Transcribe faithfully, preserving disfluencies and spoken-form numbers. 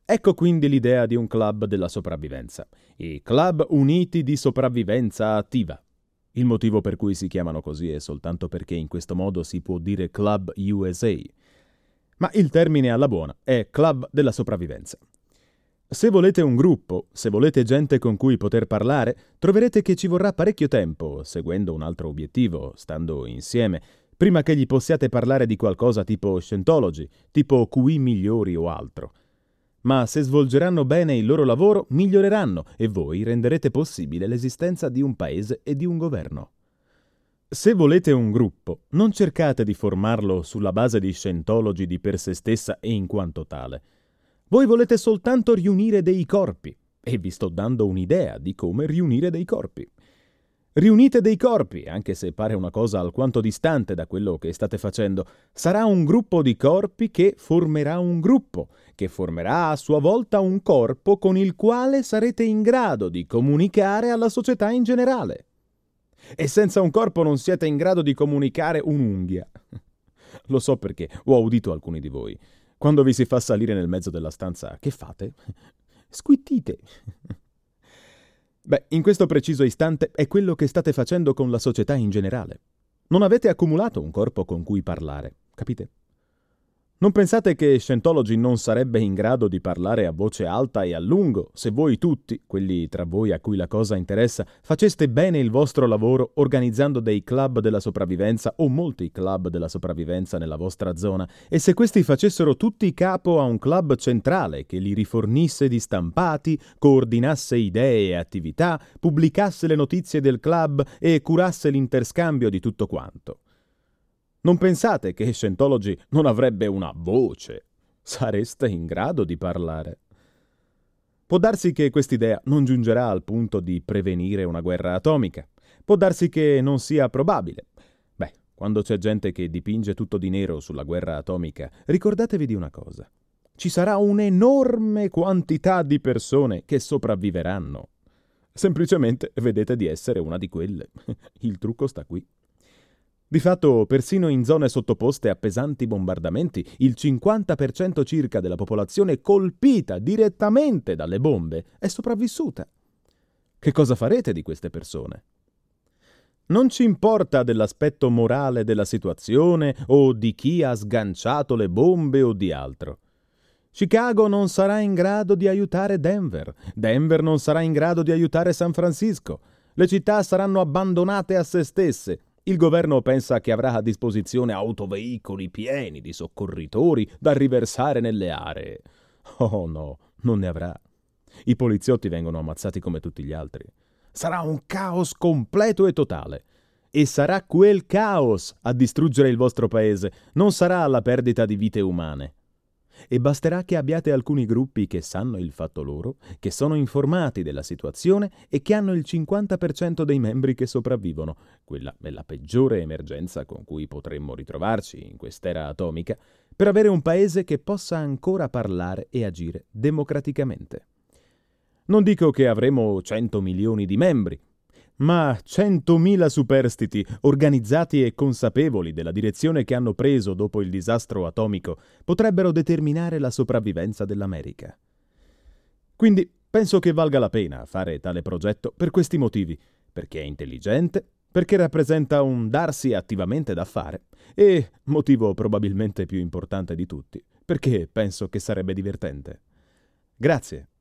Ecco quindi l'idea di un club della sopravvivenza, i club uniti di sopravvivenza attiva. Il motivo per cui si chiamano così è soltanto perché in questo modo si può dire Club U S A. Ma il termine alla buona è club della sopravvivenza. Se volete un gruppo, se volete gente con cui poter parlare, troverete che ci vorrà parecchio tempo, seguendo un altro obiettivo, stando insieme, prima che gli possiate parlare di qualcosa tipo Scientology, tipo Q I migliori o altro. Ma se svolgeranno bene il loro lavoro, miglioreranno e voi renderete possibile l'esistenza di un paese e di un governo. Se volete un gruppo, non cercate di formarlo sulla base di Scientology di per sé stessa e in quanto tale. Voi volete soltanto riunire dei corpi, e vi sto dando un'idea di come riunire dei corpi. Riunite dei corpi, anche se pare una cosa alquanto distante da quello che state facendo. Sarà un gruppo di corpi che formerà un gruppo, che formerà a sua volta un corpo con il quale sarete in grado di comunicare alla società in generale. E senza un corpo non siete in grado di comunicare un'unghia. Lo so perché ho udito alcuni di voi. Quando vi si fa salire nel mezzo della stanza, che fate? Squittite. Beh, in questo preciso istante è quello che state facendo con la società in generale. Non avete accumulato un corpo con cui parlare, capite? Non pensate che Scientology non sarebbe in grado di parlare a voce alta e a lungo se voi tutti, quelli tra voi a cui la cosa interessa, faceste bene il vostro lavoro organizzando dei club della sopravvivenza o molti club della sopravvivenza nella vostra zona e se questi facessero tutti capo a un club centrale che li rifornisse di stampati, coordinasse idee e attività, pubblicasse le notizie del club e curasse l'interscambio di tutto quanto. Non pensate che Scientology non avrebbe una voce? Sareste in grado di parlare. Può darsi che quest'idea non giungerà al punto di prevenire una guerra atomica. Può darsi che non sia probabile. Beh, quando c'è gente che dipinge tutto di nero sulla guerra atomica, ricordatevi di una cosa. Ci sarà un'enorme quantità di persone che sopravviveranno. Semplicemente vedete di essere una di quelle. Il trucco sta qui. Di fatto, persino in zone sottoposte a pesanti bombardamenti, il cinquanta per cento circa della popolazione colpita direttamente dalle bombe è sopravvissuta. Che cosa farete di queste persone? Non ci importa dell'aspetto morale della situazione o di chi ha sganciato le bombe o di altro. Chicago non sarà in grado di aiutare Denver, Denver non sarà in grado di aiutare San Francisco, le città saranno abbandonate a se stesse. Il governo pensa che avrà a disposizione autoveicoli pieni di soccorritori da riversare nelle aree. Oh no, non ne avrà. I poliziotti vengono ammazzati come tutti gli altri. Sarà un caos completo e totale. E sarà quel caos a distruggere il vostro paese, non sarà la perdita di vite umane. E basterà che abbiate alcuni gruppi che sanno il fatto loro, che sono informati della situazione e che hanno il cinquanta per cento dei membri che sopravvivono. Quella è la peggiore emergenza con cui potremmo ritrovarci in quest'era atomica, per avere un paese che possa ancora parlare e agire democraticamente. Non dico che avremo cento milioni di membri, ma centomila superstiti, organizzati e consapevoli della direzione che hanno preso dopo il disastro atomico, potrebbero determinare la sopravvivenza dell'America. Quindi penso che valga la pena fare tale progetto per questi motivi, perché è intelligente, perché rappresenta un darsi attivamente da fare e, motivo probabilmente più importante di tutti, perché penso che sarebbe divertente. Grazie.